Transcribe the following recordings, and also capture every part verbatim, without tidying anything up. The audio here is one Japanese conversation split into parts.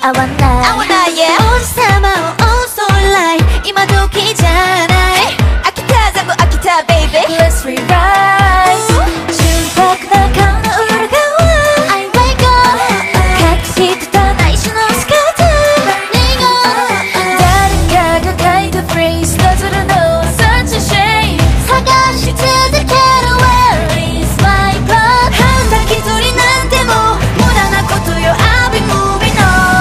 合わない合わない、yeah、 王子様を遅いライ今時じゃない秋田ザブ秋田 baby Let's rewrite 純白な顔の裏側 I wake up 隠してた内緒のスカート Burning up 誰かが書いたフレーズなぞるの Such a shame 探し続ける Where is my blood 半だけ取りなんても無駄なことよ I'll be moving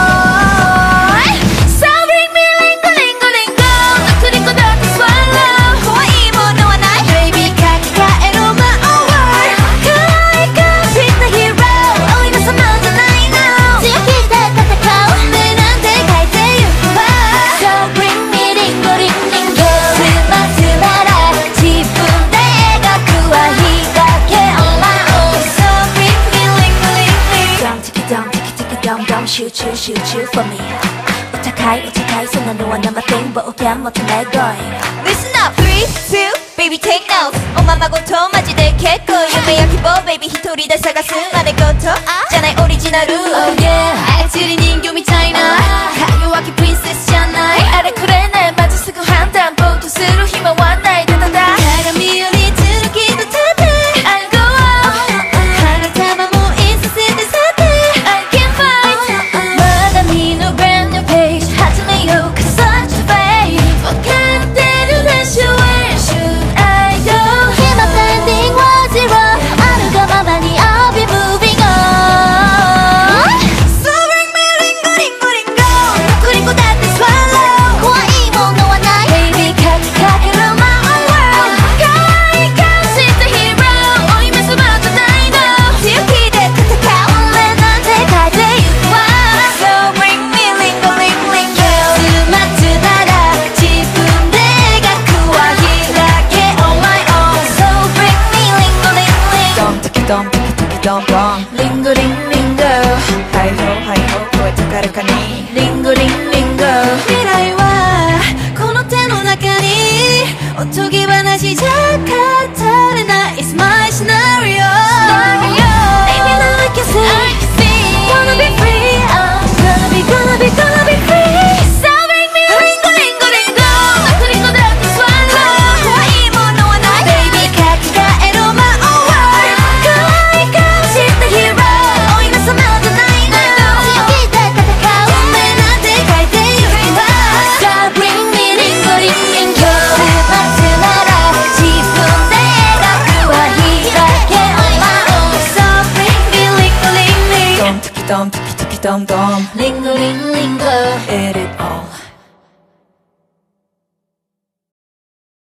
on So bring me lingo lingo lingo ナクリコだって swallow 怖いものはない Baby 書き換えろ my own word 可愛く知った hero お稲様じゃないの強気で戦う運命なんて変えてゆくわ So bring me lingo lingo lingo つまつなら自分で描くは開け on my own So bring me lingo lingo Dum tiki dum tiki tiki dum dum 集中集中 for me お高いお高いそんなのは生天冒険求め going Listen up three two baby take notes おままごとマジで結構夢や希望 baby 一人で探す真似事じゃないオリジナル Oh yeah 操り人形みたいな弱気プリンセスじゃないあれくれないまずすぐ判断ぼーっとする暇はないただだ鏡より強気と立て I go out 花束もいさせてさて I can fight まだ見ぬ brand new page 始めようか such a fate わかってるでしょ Where should I go 今 pending は zero あるがままに I'll be moving on So bring me lingo lingo lingo ナクリコだって swallow 怖いものはない Baby 書きかける my own world 可愛い顔した hero 追い目すまたないの強気で戦う俺なんて書いてゆくわ So bring me lingo lingo lingo つまつなら自分で描くは開け on my own So bring me lingo lingo ドンテキドンテキテキドンドン lingo リンゴリンリンゴハイホーハイホー声高らかにリンゴリンリンゴ未来はこの手の中におとぎ話じゃ語れない It's my scenario Baby now I can see I can see Wanna be free I'm gonna be gonna be gonna be free So bring me リンゴリンゴリンゴナクリコだって swallow 怖いものはない Baby 書き換えろ my own word 可愛い顔した hero お稲様じゃないの強気で戦う運命なんて変えてゆくわ So bring me リンゴリンリンゴつまつなら自分で描くは開け on my own So bring me lingo lingo ドンテキドンテキテキドンドンリンゴリンリンゴ Eat it all